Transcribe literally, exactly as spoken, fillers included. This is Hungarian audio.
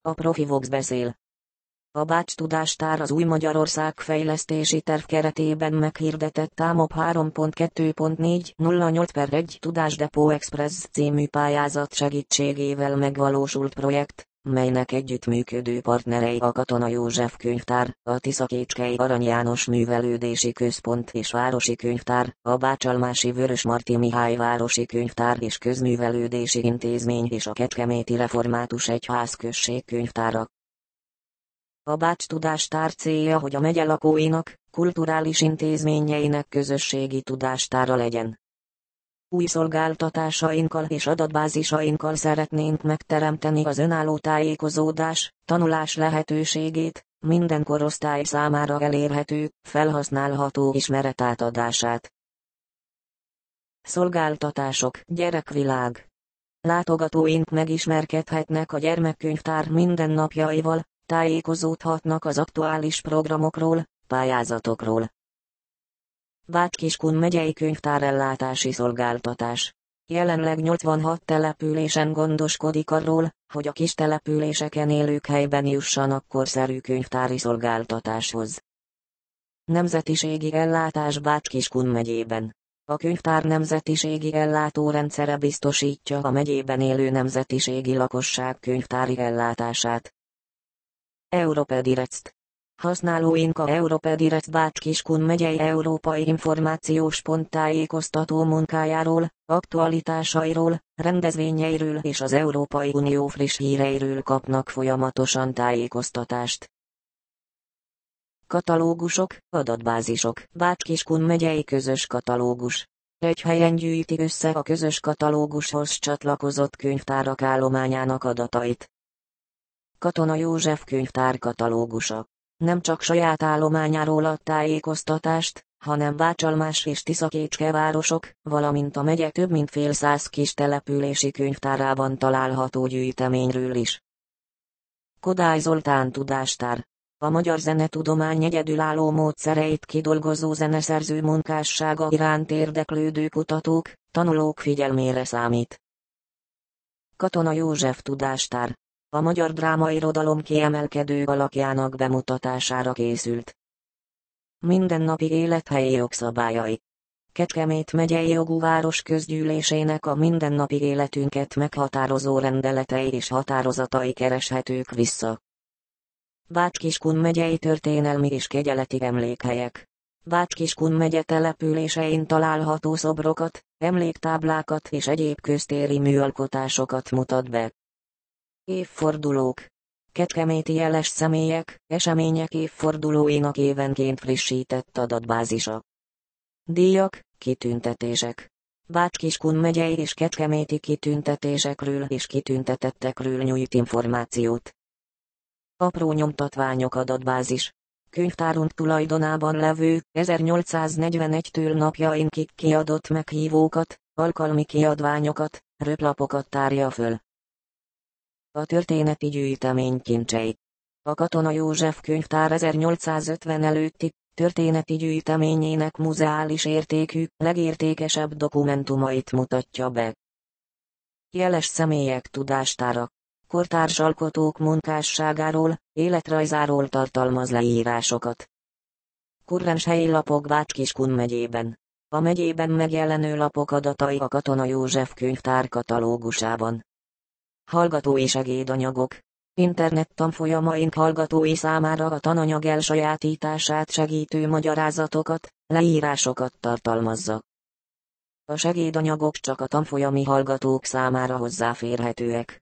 A profi Vox beszél. A Bács Tudástár az új Magyarország fejlesztési terv keretében meghirdetett Támop három pont kettő pont négy nulla nyolc per egy Tudásdepó Express című pályázat segítségével megvalósult projekt, melynek együttműködő partnerei a Katona József Könyvtár, a Tiszakécskei Arany János Művelődési Központ és Városi Könyvtár, a Bácsalmási Vörös Marti Mihály Városi Könyvtár és Közművelődési Intézmény és a Kecskeméti Református Egyházközség könyvtára. A Bács Tudástár célja, hogy a megye lakóinak, kulturális intézményeinek közösségi tudástára legyen. Új szolgáltatásainkkal és adatbázisainkkal szeretnénk megteremteni az önálló tájékozódás, tanulás lehetőségét, minden korosztály számára elérhető, felhasználható ismeretátadását. Szolgáltatások, gyerekvilág. Látogatóink megismerkedhetnek a gyermekkönyvtár mindennapjaival, tájékozódhatnak az aktuális programokról, pályázatokról. Bács-Kiskun megyei könyvtárellátási szolgáltatás. Jelenleg nyolcvanhat településen gondoskodik arról, hogy a kis településeken élők helyben jussanak korszerű könyvtári szolgáltatáshoz. Nemzetiségi ellátás Bács-Kiskun megyében. A könyvtár nemzetiségi ellátórendszere biztosítja a megyében élő nemzetiségi lakosság könyvtári ellátását. Europedirect. Használóink a Europedirect Bács-Kiskun megyei Európai Információs Pont tájékoztató munkájáról, aktualitásairól, rendezvényeiről és az Európai Unió friss híreiről kapnak folyamatosan tájékoztatást. Katalógusok, adatbázisok. Bács-Kiskun megyei közös katalógus. Egy helyen gyűjti össze a közös katalógushoz csatlakozott könyvtárak állományának adatait. Katona József Könyvtár katalógusa. Nem csak saját állományáról ad tájékoztatást, hanem Bácsalmás és Tiszakécske városok, valamint a megye több mint fél száz kis települési könyvtárában található gyűjteményről is. Kodály Zoltán Tudástár. A magyar zenetudomány egyedülálló módszereit kidolgozó zeneszerző munkássága iránt érdeklődő kutatók, tanulók figyelmére számít. Katona József Tudástár. A magyar drámairodalom kiemelkedő alakjának bemutatására készült. Mindennapi élethelyi jogszabályai. Kecskemét megyei jogú város közgyűlésének a mindennapi életünket meghatározó rendeletei és határozatai kereshetők vissza. Bács-Kiskun megyei történelmi és kegyeleti emlékhelyek. Bács-Kiskun megye településein található szobrokat, emléktáblákat és egyéb köztéri műalkotásokat mutat be. Évfordulók. Kecskeméti jeles személyek, események évfordulóinak évenként frissített adatbázisa. Díjak, kitüntetések. Bács-Kiskun megyei és kecskeméti kitüntetésekről és kitüntetettekről nyújt információt. Apró nyomtatványok adatbázis. Könyvtárunk tulajdonában levő, ezernyolcszáznegyvenegytől napjainkig kiadott meghívókat, alkalmi kiadványokat, röplapokat tárja föl. A történeti gyűjtemény kincsei. A Katona József Könyvtár ezernyolcszázötven előtti történeti gyűjteményének muzeális értékű, legértékesebb dokumentumait mutatja be. Jeles személyek tudástára. Kortárs alkotók munkásságáról, életrajzáról tartalmaz leírásokat. Kurrens helyi lapok Bács-Kiskun megyében. A megyében megjelenő lapok adatai a Katona József Könyvtár katalógusában. Hallgatói segédanyagok. Internet tanfolyamaink hallgatói számára a tananyag elsajátítását segítő magyarázatokat, leírásokat tartalmazza. A segédanyagok csak a tanfolyami hallgatók számára hozzáférhetőek.